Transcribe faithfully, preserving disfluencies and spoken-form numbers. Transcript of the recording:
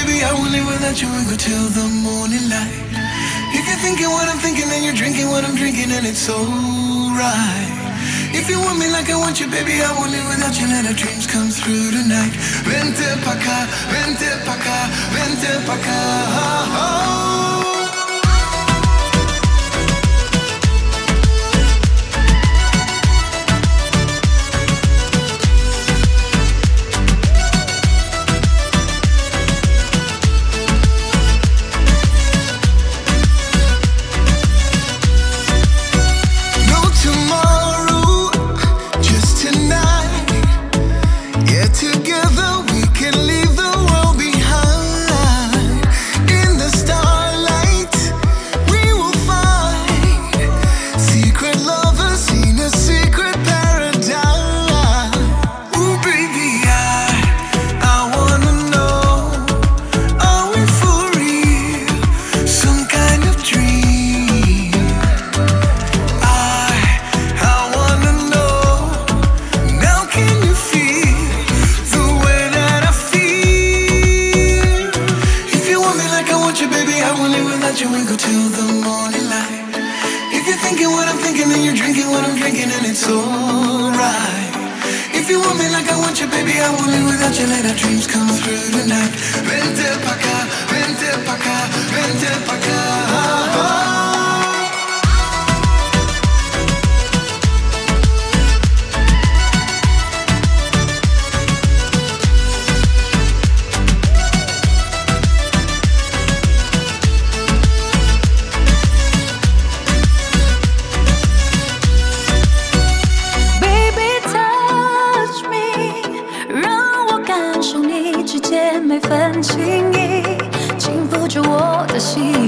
baby, I won't live without you. We go till the morning light. If you're thinking what I'm thinking, then you're drinking what I'm drinking, and it's alright. If you want me like I want you, baby, I won't live without you. Let our dreams come through tonight. Vente pa' acá, vente pa' acá, vente pa' acá. Oh. 每份情意，轻抚着我的心。